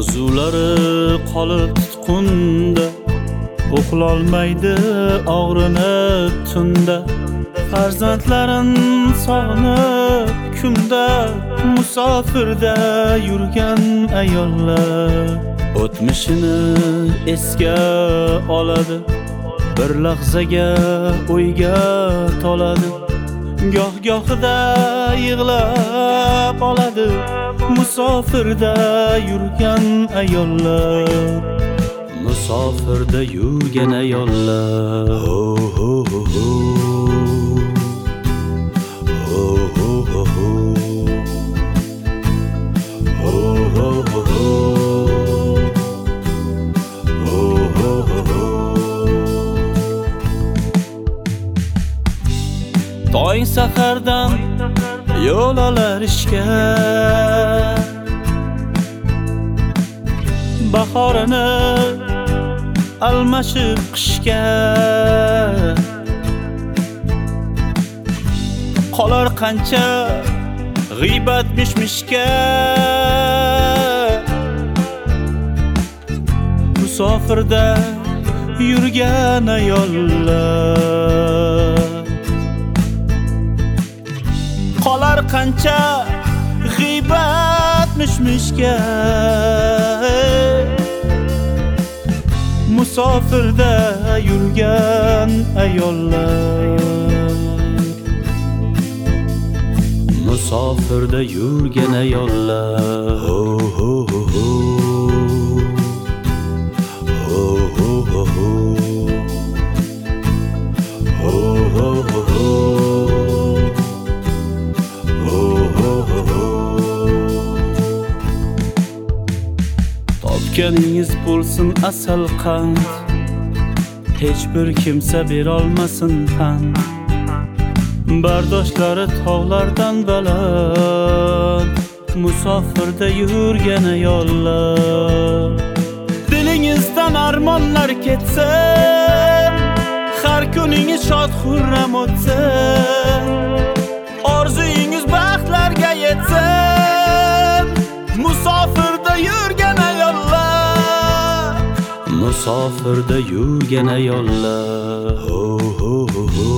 orzulari qolib tutqunda, uxlolmaydi og'rinib tunda. Farzandlarin sog'inib kunda, musofirda yurgan ayollar o'tmishini esga oladi, bir lahzaga o'yga toladi. Goh-gohida yig'lab oladi, musofirda yurgan ayollar, musofirda yurgan ayollar. Ho ho ho ho, ho ho ho ho, ho ho ho ho, ho ho ho ho. Tong sahardan yo'l olar ishga, bahorini almashib qishga, qolar qancha g'iybat mishmishga. Musofirda yurgan ayollar, qolar qancha g'iybat mishmishga. Musofirda yurgan ayollar, musofirda yurgan ayollar. Ho ho ho ho, ho ho ho ho, ho ho ho ho, ho ho ho ho. Topganingiz bo'lsin asal qand, hech bir kimsa berolmasin pand. Bardoshlari tog'lardan baland, musofirda yurgan ayollar. Dilingizdan armonlar ketsin, har kuningiz shod xurram o'tsin, orzuyingiz baxtlarga yetsin. Musofirda yurgan ayollar, musofirda yurgan ayollar. Ho ho ho ho.